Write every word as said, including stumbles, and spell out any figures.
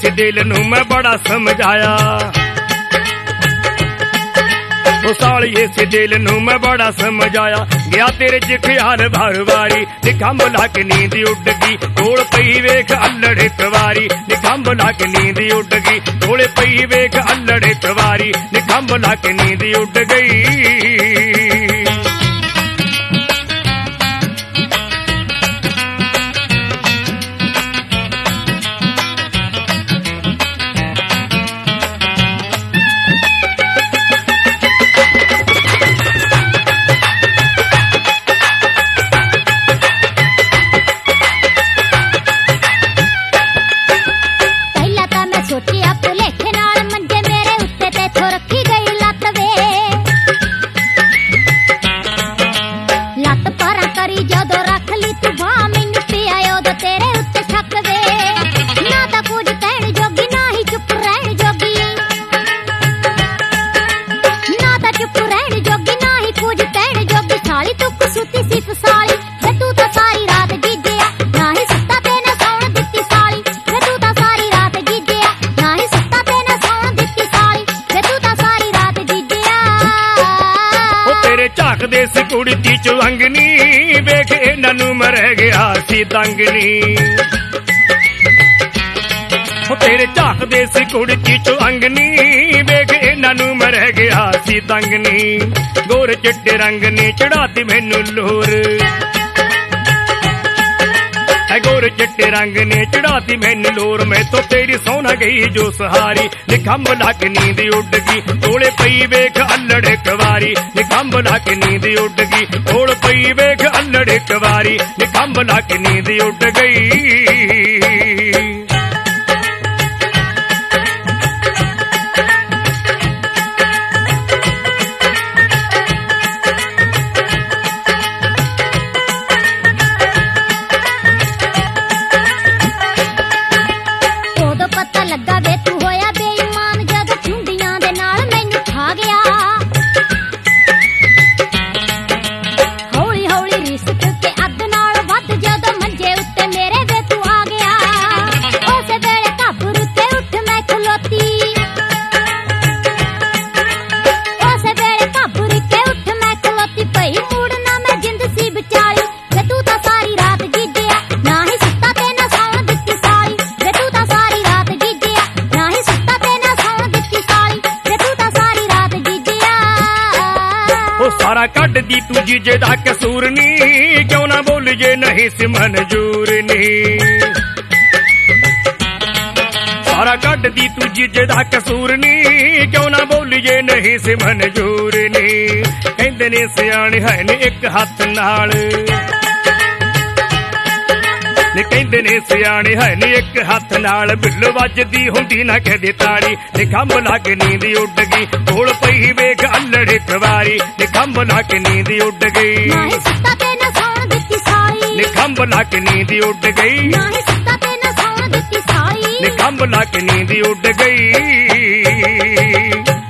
इस दिल नू मैं बड़ा समझाया, ओ सालिए इस दिल नू मैं बड़ा समझाया। गया तेरे च ख्याल भर वारी, निखंभ ला के नींद उड़ गई, कोल पई वेख अल्लड़ एक वारी, निखंभ ला के नींद उड़ गई, कोल पई वेख अल्लड़ एक वारी, निखंभ ला के नींद उड़ गई। झाकदे कुड़ी दी चुहंगनी, वेख इन्हां नू मर गया सी दंगनी। तेरे झाकदे सी कुड़ी दी चुहंगनी, वेख इन्हां नू मर गया सी दंगनी। गोर चिट्टे रंग ने चढ़ाती मैनू लोर, गोर चिट्टे रंग ने चढ़ाती मैनू लोर, मैं तो तेरी सोना गई जो सहारी, निखंभ ला के नींद उड़ गई, कोले पई वेख अल्लड़ एक वारी, निखंभ ला के नींद उड़ गई, कोल पई वेख अल्लड़ एक वारी, निखंभ ला के नींद उड़ गई। सारा कट दी तू जीजे दा कसूर नी, क्यों ना बोल जे नहीं सी मंजूर नी। सारा कट दी तू जीजे दा कसूर नी, क्यों ना बोल जे नहीं सी मंजूर नी। कहंदे ने सियाणे है ने एक हथ नाल, नी कहंदे ने सियाणे है नी एक हथ नाल, बिल वजदी हुंदी ना कदे ताड़ी, निखंभ ला के नींद उड़ गई, कोल पई वेख अल्लड़ एक वारी, निखंभ ला के नींद उड़ गई, निखंभ ला के नींद उड़ गई, निखंभ ला के नींद उड़ गई।